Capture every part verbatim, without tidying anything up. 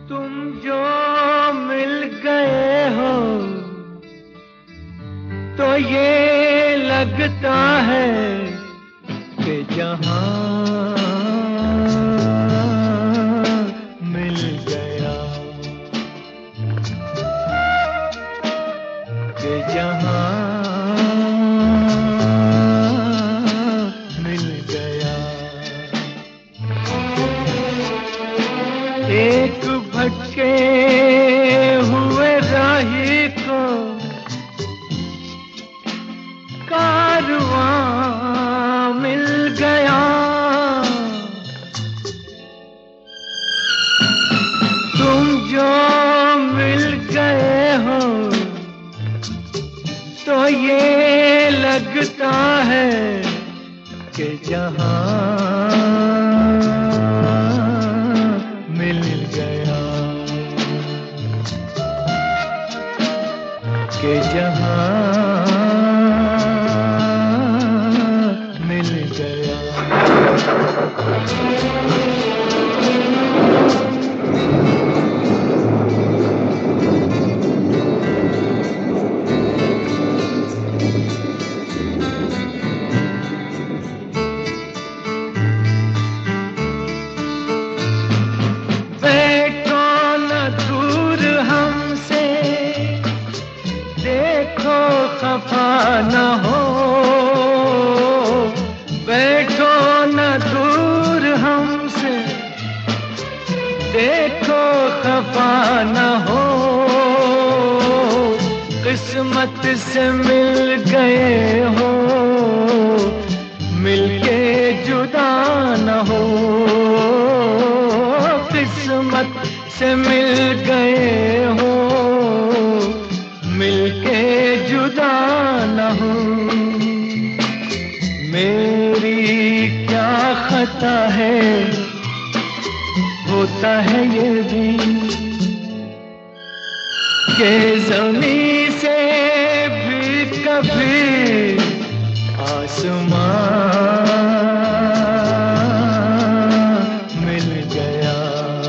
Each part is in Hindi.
तुम जो मिल गए हो तो ये लगता है कि जहां मिल गया, कि जहां मिल गया। एक भटके हुए राही को कारवां मिल गया। तुम जो मिल गए हो तो ये लगता है कि जहां मिल गया, कि जहां मिल गया। बैठो न दूर हमसे, देखो खफा न हो। बैठो न दूर हमसे, देखो खफा न हो। किस्मत से मिल गए हो, मिलके जुदा न हो। किस्मत से मिल गए हो, मिलके जुदा न हो। मेरी क्या खता है, होता है ये भी कि ज़मीं से भी कभी आसमां मिल गया,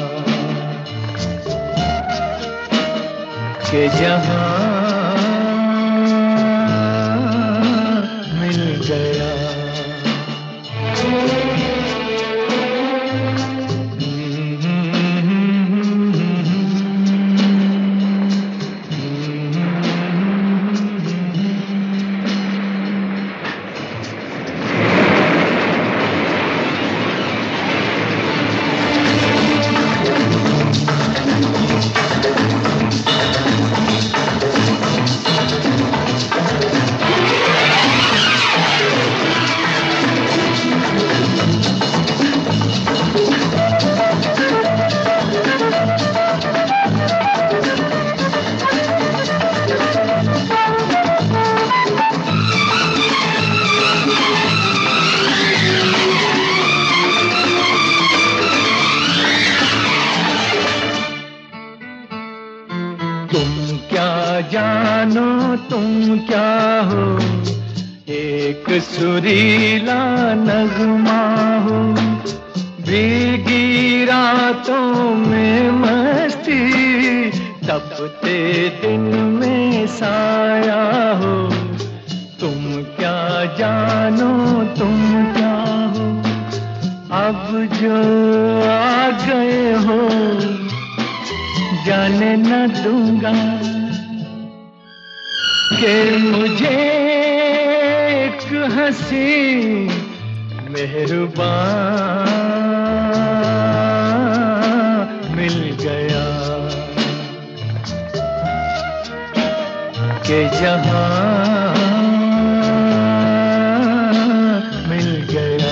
कि जहां मिल गया। तुम क्या जानो, तुम क्या हो, एक सुरीला नगमा हो। भीगी रातों में मस्ती, तपते दिन में साया हो। तुम क्या जानो, तुम क्या हो, अब जो आ गए हो जाने न दूंगा कि मुझे एक हंसी मेहरबान मिल गया, कि जहां मिल गया।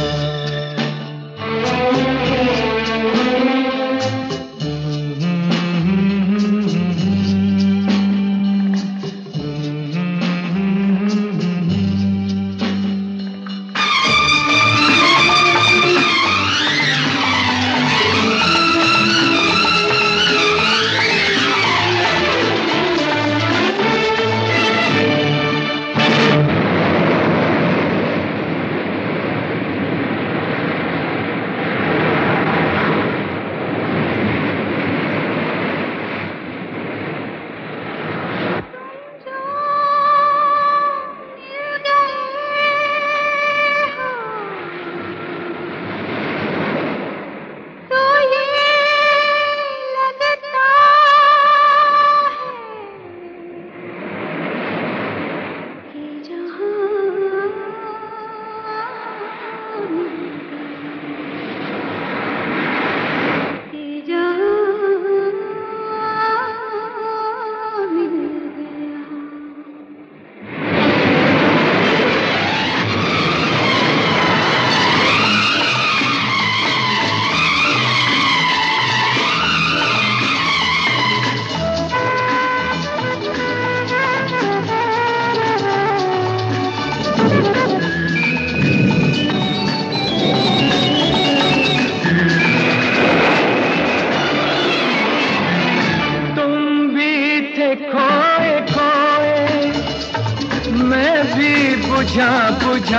बुझा,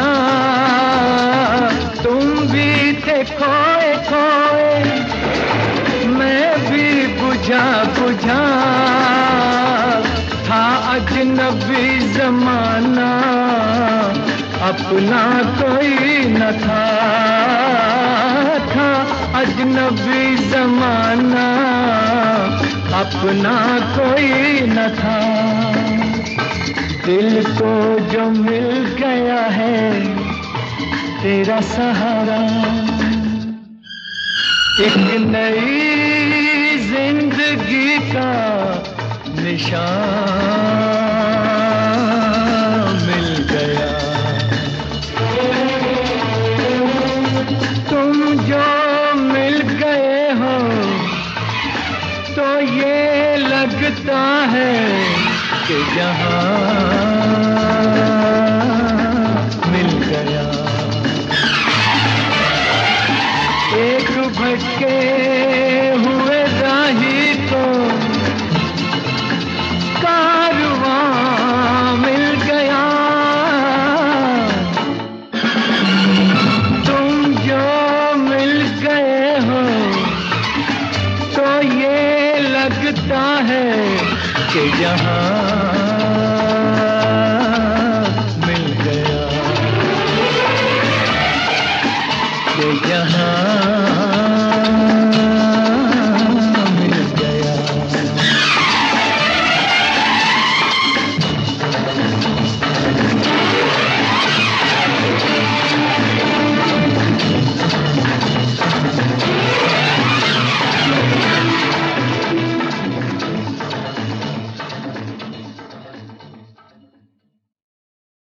तुम भी थे खोए खोए, मैं भी बुझा बुझा, था अजनबी जमाना, अपना कोई न था, था अजनबी जमाना, अपना कोई न था। दिल को जो मिल गया है तेरा सहारा, एक नई जिंदगी का निशान मिल गया। तुम जो मिल गए हो तो ये लगता है कि जहां मिल गया। एक भटके हुए राही को कारवां मिल गया। तुम जो मिल गए हो तो ये लगता है कि जहां